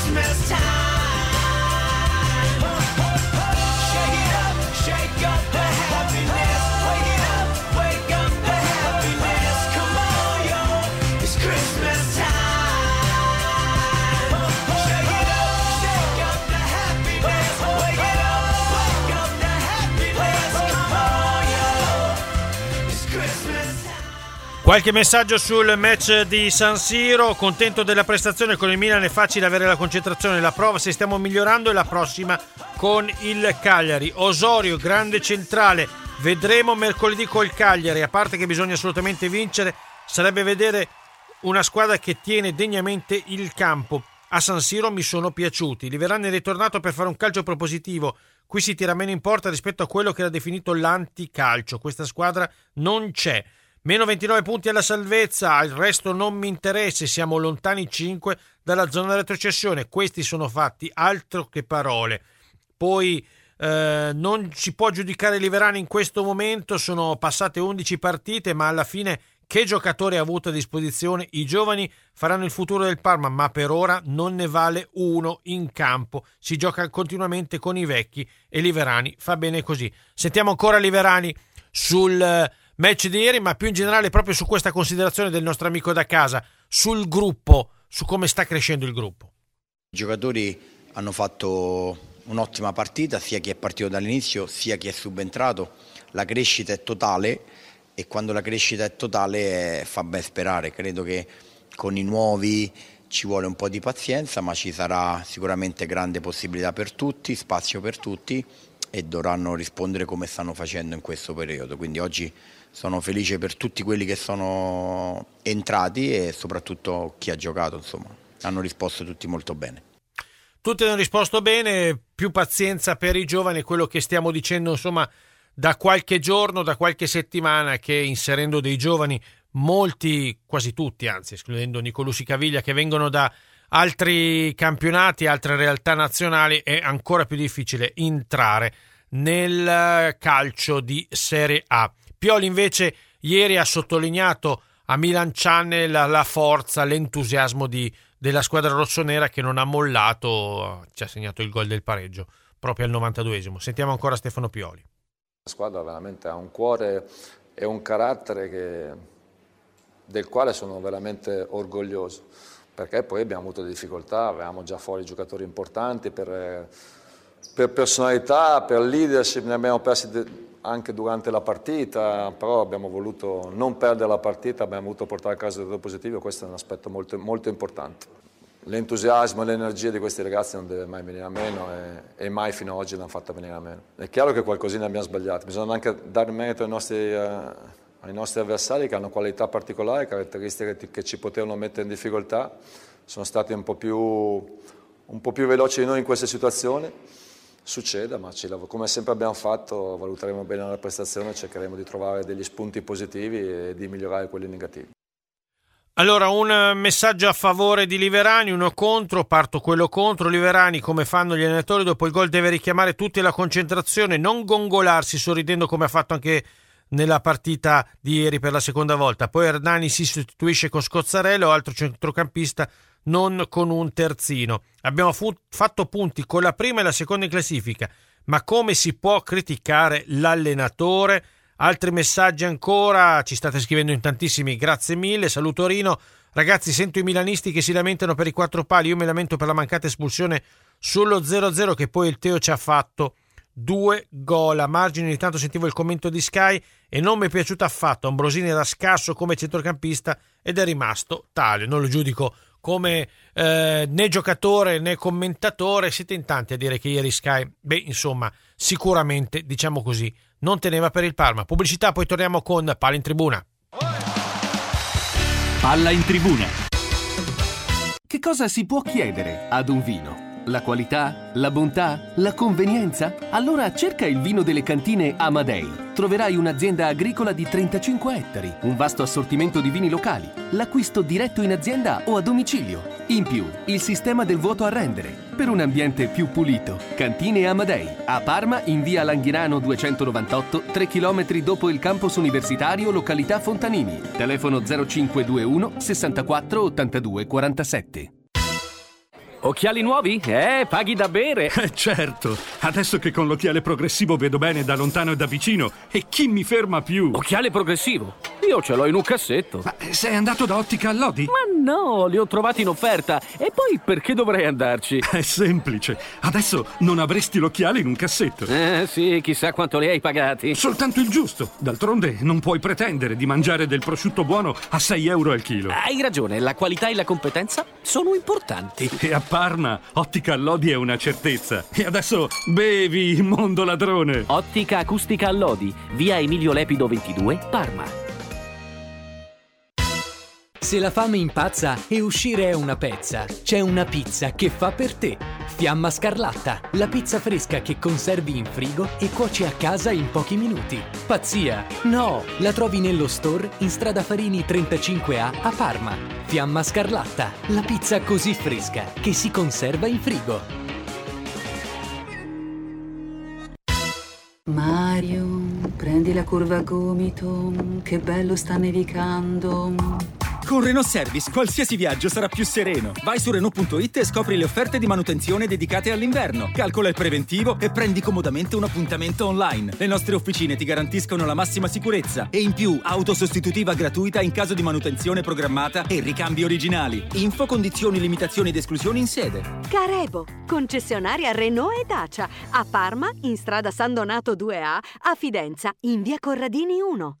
Christmas time. Shake it up, shake up the happiness. Wake it up, wake up the happiness. Come on, y'all, it's Christmas time. Shake it up, shake up the happiness. Wake it up, wake up the happiness. Come on, y'all, it's Christmas time. Qualche messaggio sul match di San Siro. Contento della prestazione con il Milan, è facile avere la concentrazione, la prova se stiamo migliorando è la prossima con il Cagliari. Osorio, grande centrale, vedremo mercoledì col Cagliari. A parte che bisogna assolutamente vincere, sarebbe vedere una squadra che tiene degnamente il campo. A San Siro mi sono piaciuti. Liverani è ritornato per fare un calcio propositivo. Qui si tira meno in porta rispetto a quello che era definito l'anticalcio. Questa squadra non c'è. Meno ventinove punti alla salvezza, il resto non mi interessa, siamo lontani cinque dalla zona di retrocessione. Questi sono fatti, altro che parole. Poi eh, non si può giudicare Liverani in questo momento, sono passate undici partite, ma alla fine che giocatori ha avuto a disposizione? I giovani faranno il futuro del Parma, ma per ora non ne vale uno in campo. Si gioca continuamente con i vecchi e Liverani fa bene così. Sentiamo ancora Liverani sul match di ieri, ma più in generale proprio su questa considerazione del nostro amico da casa, sul gruppo, su come sta crescendo il gruppo. I giocatori hanno fatto un'ottima partita, sia chi è partito dall'inizio sia chi è subentrato. La crescita è totale e quando la crescita è totale eh, fa ben sperare. Credo che con i nuovi ci vuole un po' di pazienza, ma ci sarà sicuramente grande possibilità per tutti, spazio per tutti e dovranno rispondere come stanno facendo in questo periodo. Quindi oggi sono felice per tutti quelli che sono entrati e soprattutto chi ha giocato, insomma, hanno risposto tutti molto bene. Tutti hanno risposto bene, più pazienza per i giovani, quello che stiamo dicendo insomma da qualche giorno, da qualche settimana, che inserendo dei giovani, molti, quasi tutti, anzi escludendo Nicolussi Caviglia, che vengono da altri campionati, altre realtà nazionali, è ancora più difficile entrare nel calcio di Serie A. Pioli invece ieri ha sottolineato a Milan Channel la, la forza, l'entusiasmo di, della squadra rossonera che non ha mollato, ci ha segnato il gol del pareggio proprio al novantaduesimo. Sentiamo ancora Stefano Pioli. La squadra veramente ha un cuore e un carattere che, del quale sono veramente orgoglioso, perché poi abbiamo avuto difficoltà, avevamo già fuori giocatori importanti per, per personalità, per leadership, ne abbiamo persi de- anche durante la partita, però abbiamo voluto non perdere la partita, abbiamo voluto portare a casa il risultato positivo, questo è un aspetto molto, molto importante. L'entusiasmo e l'energia di questi ragazzi non deve mai venire a meno e, e mai fino ad oggi l'hanno fatta venire a meno. È chiaro che qualcosina abbiamo sbagliato, bisogna anche dare merito ai nostri, uh, ai nostri avversari che hanno qualità particolari, caratteristiche che ci potevano mettere in difficoltà, sono stati un po' più, un po' più veloci di noi in queste situazioni. Succede, ma ci lav- come sempre abbiamo fatto, valuteremo bene la prestazione e cercheremo di trovare degli spunti positivi e di migliorare quelli negativi. Allora, un messaggio a favore di Liverani, uno contro, parto quello contro. Liverani, come fanno gli allenatori, dopo il gol deve richiamare tutti alla concentrazione, non gongolarsi sorridendo come ha fatto anche nella partita di ieri per la seconda volta. Poi Hernani si sostituisce con Scozzarello, altro centrocampista, non con un terzino. Abbiamo fu- fatto punti con la prima e la seconda in classifica, ma come si può criticare l'allenatore? Altri messaggi ancora, ci state scrivendo in tantissimi, grazie mille. Saluto Rino. Ragazzi, sento i milanisti che si lamentano per i quattro pali, io mi lamento per la mancata espulsione sullo zero a zero che poi il Teo ci ha fatto. Due gol a margine. Ogni tanto sentivo il commento di Sky e non mi è piaciuto affatto. Ambrosini era scarso come centrocampista ed è rimasto tale. Non lo giudico come eh, né giocatore né commentatore. Siete in tanti a dire che ieri Sky, beh, insomma, sicuramente, diciamo così, non teneva per il Parma. Pubblicità, poi torniamo con Palla in Tribuna. Palla in Tribuna. Che cosa si può chiedere ad un vino? La qualità? La bontà? La convenienza? Allora cerca il vino delle cantine Amadei. Troverai un'azienda agricola di trentacinque ettari, un vasto assortimento di vini locali, l'acquisto diretto in azienda o a domicilio. In più, il sistema del vuoto a rendere, per un ambiente più pulito. Cantine Amadei, a Parma in via Langhirano duecentonovantotto, tre chilometri dopo il campus universitario, località Fontanini. Telefono zero cinque due uno sessantaquattro ottantadue quarantasette. Occhiali nuovi? Eh, paghi da bere. Eh, certo, adesso che con l'occhiale progressivo vedo bene da lontano e da vicino, e chi mi ferma più? Occhiale progressivo? Io ce l'ho in un cassetto. Ma sei andato da Ottica Allodi? Ma no, li ho trovati in offerta. E poi perché dovrei andarci? È semplice, adesso non avresti l'occhiale in un cassetto. Eh sì, chissà quanto li hai pagati. Soltanto il giusto. D'altronde non puoi pretendere di mangiare del prosciutto buono a sei euro al chilo. Hai ragione, la qualità e la competenza sono importanti. E a Parma, Ottica Allodi è una certezza. E adesso bevi, mondo ladrone. Ottica Acustica Allodi, via Emilio Lepido ventidue, Parma. Se la fame impazza e uscire è una pezza, c'è una pizza che fa per te. Fiamma Scarlatta, la pizza fresca che conservi in frigo e cuoci a casa in pochi minuti. Pazzia? No! La trovi nello store in strada Farini trentacinque A a Parma. Fiamma Scarlatta, la pizza così fresca che si conserva in frigo. Mario, prendi la curva a gomito, che bello sta nevicando. Con Renault Service qualsiasi viaggio sarà più sereno. Vai su Renault punto it e scopri le offerte di manutenzione dedicate all'inverno. Calcola il preventivo e prendi comodamente un appuntamento online. Le nostre officine ti garantiscono la massima sicurezza e in più auto sostitutiva gratuita in caso di manutenzione programmata e ricambi originali. Info, condizioni, limitazioni ed esclusioni in sede. Carebo, concessionaria Renault e Dacia. A Parma, in strada San Donato due A, a Fidenza, in via Corradini uno.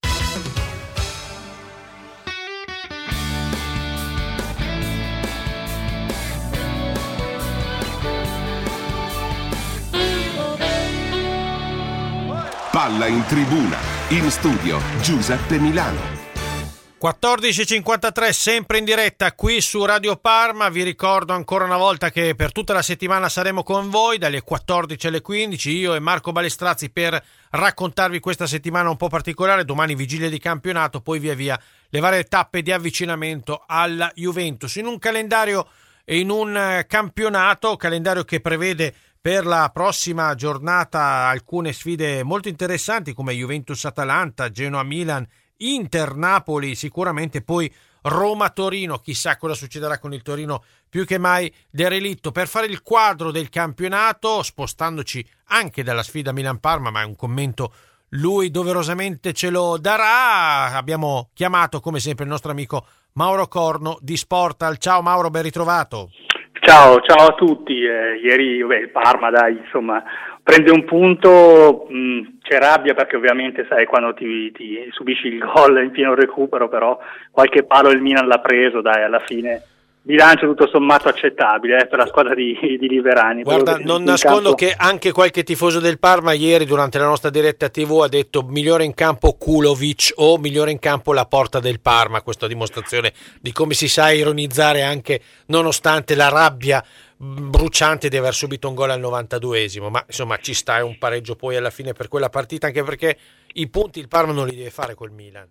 Palla in tribuna, in studio Giuseppe Milano. quattordici e cinquantatré, sempre in diretta qui su Radio Parma. Vi ricordo ancora una volta che per tutta la settimana saremo con voi dalle quattordici alle quindici, io e Marco Balestrazzi, per raccontarvi questa settimana un po' particolare. Domani vigilia di campionato, poi via via le varie tappe di avvicinamento alla Juventus, in un calendario e in un campionato, calendario che prevede per la prossima giornata alcune sfide molto interessanti come Juventus-Atalanta, Genoa-Milan, Inter-Napoli, sicuramente poi Roma-Torino. Chissà cosa succederà con il Torino più che mai derelitto. Per fare il quadro del campionato, spostandoci anche dalla sfida Milan-Parma, ma è un commento lui doverosamente ce lo darà, abbiamo chiamato come sempre il nostro amico Mauro Corno di Sportal. Ciao Mauro, ben ritrovato. Ciao, ciao a tutti. Eh, ieri beh, il Parma, dai, insomma, prende un punto, mh, c'è rabbia perché ovviamente sai quando ti, ti subisci il gol in pieno recupero, però qualche palo il Milan l'ha preso, dai, alla fine bilancio tutto sommato accettabile eh, per la squadra di, di Liverani. Guarda, non nascondo che anche qualche tifoso del Parma ieri durante la nostra diretta tivù ha detto migliore in campo Kulovic o migliore in campo la porta del Parma. Questa dimostrazione di come si sa ironizzare anche nonostante la rabbia bruciante di aver subito un gol al novantaduesimo, ma insomma ci sta, è un pareggio poi alla fine per quella partita, anche perché i punti il Parma non li deve fare col Milan.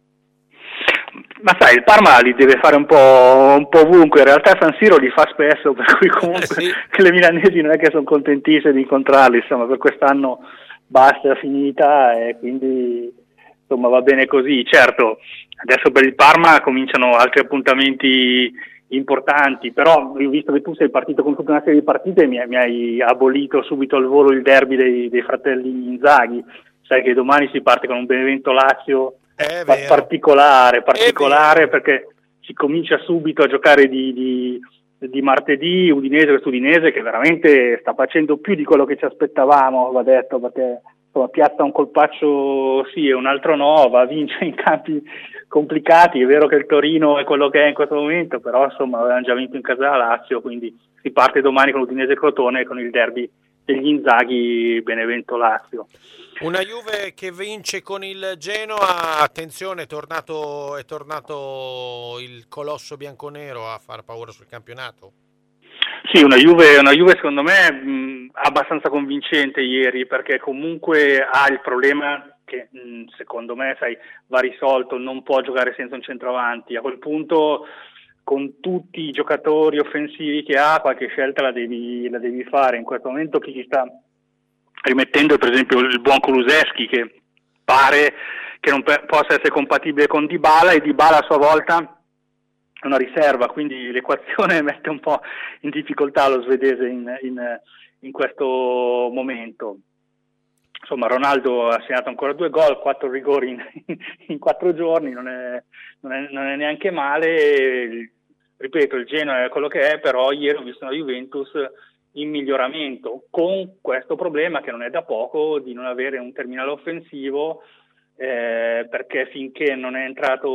Ma sai, il Parma li deve fare un po', un po' ovunque, in realtà San Siro li fa spesso, per cui comunque eh sì. Le milanesi non è che sono contentissime di incontrarli, insomma per quest'anno basta, è finita e quindi insomma va bene così. Certo, adesso per il Parma cominciano altri appuntamenti importanti, però visto che tu sei partito con tutta una serie di partite mi, mi hai abolito subito al volo il derby dei, dei fratelli Inzaghi. Sai che domani si parte con un Benevento Lazio particolare, particolare perché si comincia subito a giocare di, di, di martedì, Udinese versus Udinese, che veramente sta facendo più di quello che ci aspettavamo, va detto, perché insomma, piazza un colpaccio sì e un altro no, va a vincere in campi complicati. È vero che il Torino è quello che è in questo momento, però insomma avevano già vinto in casa la Lazio, quindi si parte domani con Udinese Crotone e con il derby degli Inzaghi Benevento-Lazio. Una Juve che vince con il Genoa, attenzione, è tornato, è tornato il colosso bianconero a far paura sul campionato? Sì, una Juve, una Juve secondo me mh, abbastanza convincente ieri, perché comunque ha il problema che mh, secondo me sai, va risolto, non può giocare senza un centravanti. A quel punto, con tutti i giocatori offensivi che ha, qualche scelta la devi, la devi fare. In questo momento chi ci sta rimettendo per esempio il buon Kulusevski, che pare che non per, possa essere compatibile con Dybala, e Dybala a sua volta una riserva, quindi l'equazione mette un po' in difficoltà lo svedese in, in, in questo momento. Insomma, Ronaldo ha segnato ancora due gol, quattro rigori in, in quattro giorni, non è, non, è, non è neanche male. Ripeto, il Genoa è quello che è, però ieri ho visto una Juventus in miglioramento, con questo problema che non è da poco di non avere un terminale offensivo, eh, perché finché non è entrato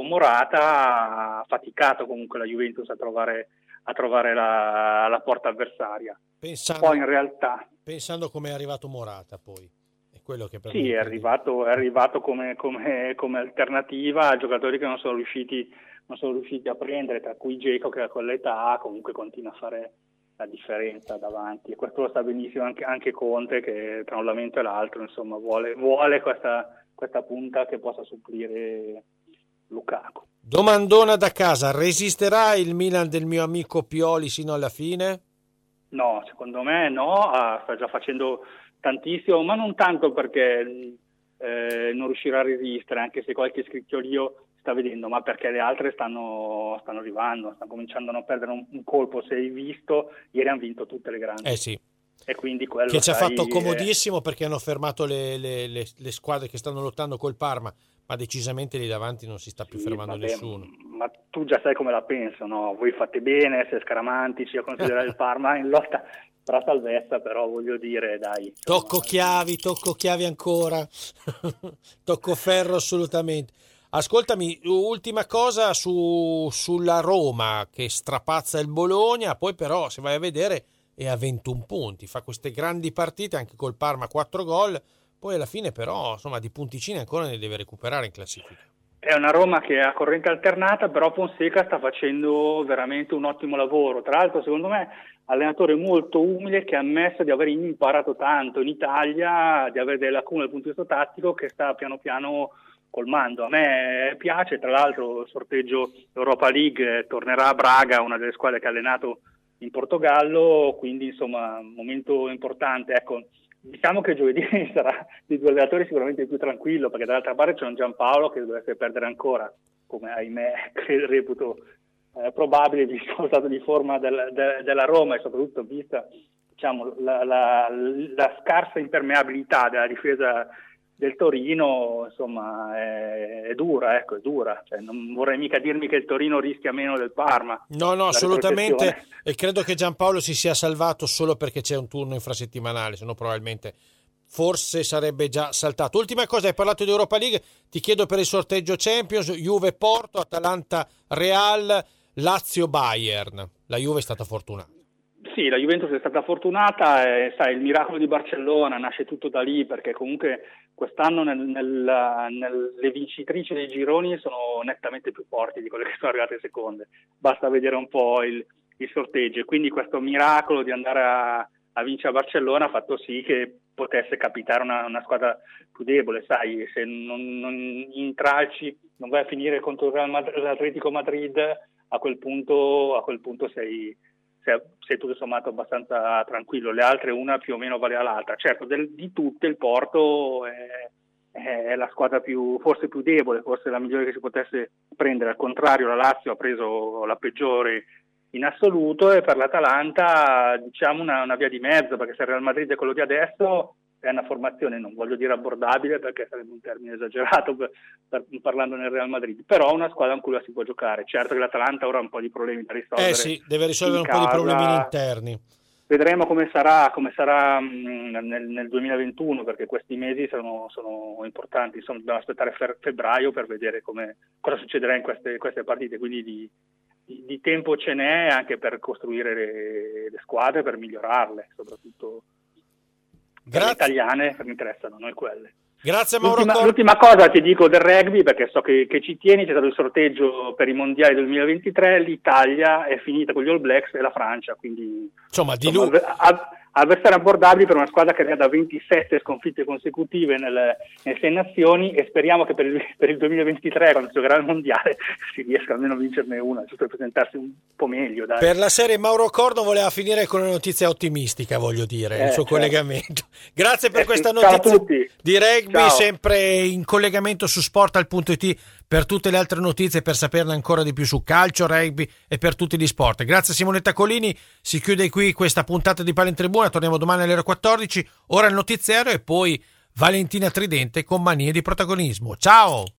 Morata ha faticato comunque la Juventus a trovare, a trovare la, la porta avversaria. Pensando, poi in realtà pensando come è arrivato Morata, poi è quello che per sì, è arrivato, è arrivato come, come, come alternativa a giocatori che non sono riusciti non sono riusciti a prendere, tra cui Dzeko, che a quell'età comunque continua a fare la differenza davanti, e questo lo sa benissimo anche, anche Conte, che tra un lamento e l'altro insomma vuole, vuole questa, questa punta che possa supplire Lukaku. Domandona da casa: resisterà il Milan del mio amico Pioli sino alla fine? No, secondo me no, ah, sta già facendo tantissimo, ma non tanto perché eh, non riuscirà a resistere, anche se qualche scricchiolio sta vedendo, ma perché le altre stanno, stanno arrivando, stanno cominciando a non perdere un, un colpo. Se hai visto, ieri hanno vinto tutte le grandi. Eh sì. E quindi quello che ci ha sai, fatto comodissimo, perché hanno fermato le, le, le, le squadre che stanno lottando col Parma, ma decisamente lì davanti non si sta più sì, fermando vabbè, nessuno. Ma tu già sai come la penso, no? Voi fate bene, siete scaramantici a considerare il Parma in lotta per la salvezza, però voglio dire, dai. Insomma, tocco chiavi, tocco chiavi ancora, tocco ferro assolutamente. Ascoltami, ultima cosa su, sulla Roma che strapazza il Bologna, poi però se vai a vedere è a ventuno punti, fa queste grandi partite anche col Parma, quattro gol, poi alla fine però insomma di punticini ancora ne deve recuperare in classifica. È una Roma che ha corrente alternata, però Fonseca sta facendo veramente un ottimo lavoro, tra l'altro secondo me allenatore molto umile, che ha ammesso di aver imparato tanto in Italia, di avere delle lacune dal punto di vista tattico che sta piano piano colmando. A me piace, tra l'altro il sorteggio Europa League, tornerà a Braga, una delle squadre che ha allenato in Portogallo, quindi insomma un momento importante. Ecco, diciamo che giovedì sarà di due allenatori sicuramente il più tranquillo, perché dall'altra parte c'è un Giampaolo che dovrebbe perdere ancora, come ahimè credo, reputo eh, probabile, visto lo stato di forma del, de, della Roma, e soprattutto vista diciamo la, la, la scarsa impermeabilità della difesa del Torino. Insomma è, è dura, ecco, è dura, cioè, non vorrei mica dirmi che il Torino rischia meno del Parma. No, no, assolutamente, e credo che Giampaolo si sia salvato solo perché c'è un turno infrasettimanale, se no probabilmente forse sarebbe già saltato. Ultima cosa, hai parlato di Europa League, ti chiedo per il sorteggio Champions, Juve Porto, Atalanta Real, Lazio Bayern. La Juve è stata fortunata. Sì, la Juventus è stata fortunata, e sai, il miracolo di Barcellona nasce tutto da lì, perché comunque quest'anno nel, nel, nel, le vincitrici dei gironi sono nettamente più forti di quelle che sono arrivate seconde, basta vedere un po' il, il sorteggio, e quindi questo miracolo di andare a, a vincere a Barcellona ha fatto sì che potesse capitare una, una squadra più debole. Sai, se non, non intralci, non vai a finire contro l'Atletico Madrid, a quel punto, a quel punto sei... sei tutto sommato abbastanza tranquillo. Le altre una più o meno vale all'altra. Certo, del, di tutte il Porto è, è la squadra più, forse più debole, forse la migliore che si potesse prendere. Al contrario, la Lazio ha preso la peggiore in assoluto, e per l'Atalanta diciamo una, una via di mezzo, perché se il Real Madrid è quello di adesso è una formazione, non voglio dire abbordabile perché sarebbe un termine esagerato per, per, parlando nel Real Madrid, però una squadra in cui la si può giocare. Certo che l'Atalanta ora ha un po' di problemi da risolvere. Eh sì, deve risolvere un casa. po' di problemi interni. Vedremo come sarà, come sarà mh, nel, nel duemilaventuno, perché questi mesi sono, sono importanti. Insomma, dobbiamo aspettare fe- febbraio per vedere come, cosa succederà in queste, queste partite, quindi di, di, di tempo ce n'è anche per costruire le, le squadre, per migliorarle, soprattutto Grazie. Le italiane mi interessano, noi quelle. Grazie Mauro. L'ultima, Cor- l'ultima cosa ti dico del rugby, perché so che, che ci tieni, c'è stato il sorteggio per i mondiali del duemilaventitré, l'Italia è finita con gli All Blacks e la Francia, quindi insomma, di insomma, lui... a, avversari abbordabili per una squadra che arriva da ventisette sconfitte consecutive nelle, nelle sei nazioni, e speriamo che per il, per il duemilaventitré, quando si giocherà il mondiale, si riesca almeno a vincerne una, giusto per presentarsi un po' meglio. Dai. Per la serie Mauro Corno voleva finire con una notizia ottimistica, voglio dire, eh, il suo certo. collegamento. Grazie per eh, questa ciao notizia a tutti. di rugby, Ciao. sempre in collegamento su sport al punto it per tutte le altre notizie, per saperne ancora di più su calcio, rugby e per tutti gli sport. Grazie a Simonetta Colini, si chiude qui questa puntata di Palla in Tribuna, torniamo domani alle ore quattordici, ora il notiziario e poi Valentina Tridente con Manie di protagonismo. Ciao!